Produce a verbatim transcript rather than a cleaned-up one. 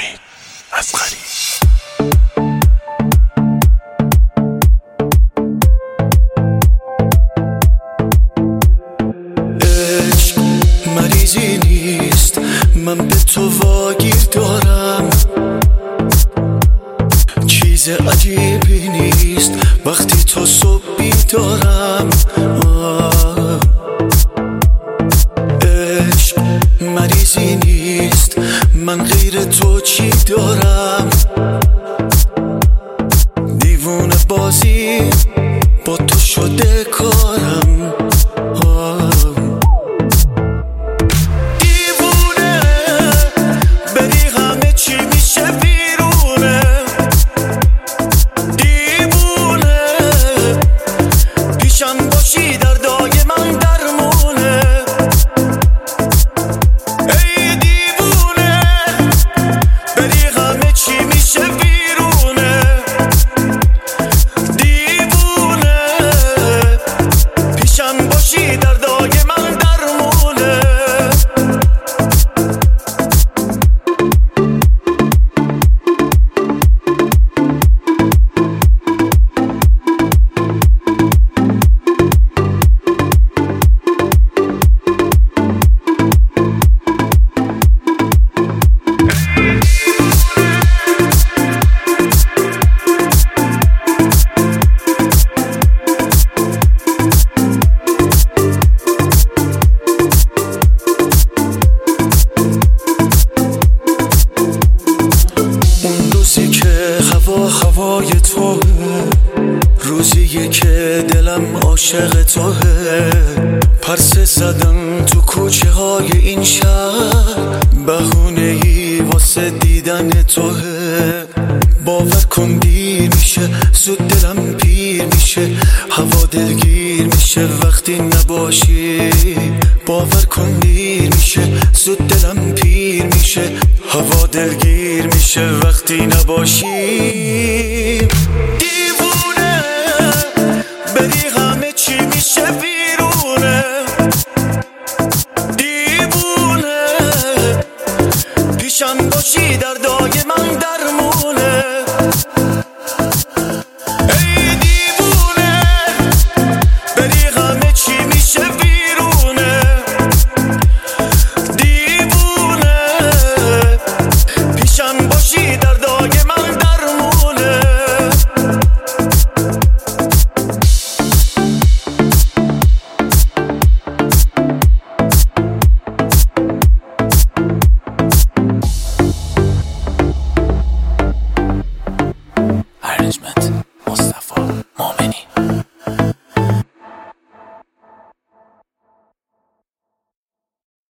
حمید اصغری. عشق مریضی نیست، من به تو واگیر دارم. چیز عجیبی نیست وقتی تو صبح بیدارم. عشق مریضی نیست، من غیر تو چی دارم؟ دیوونه بازی با تو شده کارم. دیوونه بری همه چی میشه بیرونه. دیوونه پیشم باشی دردای من درمونه. ای دیوونه بری همه چی میشه بیرونه. دیوونه پیشم باشی دردای من درمونه. هوا هوای توه، روزیه که دلم عاشق توه. پرسه زدم تو کوچه های این شهر، بهونه ای واسه دیدن توه. باور کن دیر میشه زود دلم پیر میشه. هوا دلگیر میشه وقتی نباشی. باور کن دیر میشه زود دلم پیر میشه. هوا دلگیر میشه وقتی نباشی. دیوونه بری همه چی میشه بیرونه. دیوونه پیشم باشی دردای من